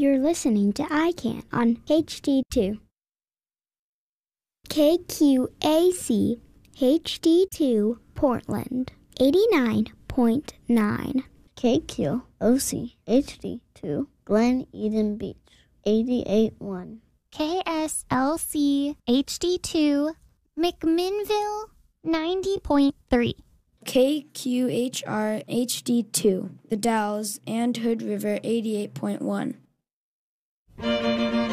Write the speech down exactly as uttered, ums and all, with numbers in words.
You're listening to I C A N on H D two. K Q A C H D two Portland, eighty-nine point nine. K Q O C H D two Glen Eden Beach, eighty-eight point one. K S L C H D two McMinnville, ninety point three. K Q H R H D two The Dalles and Hood River, eighty-eight point one.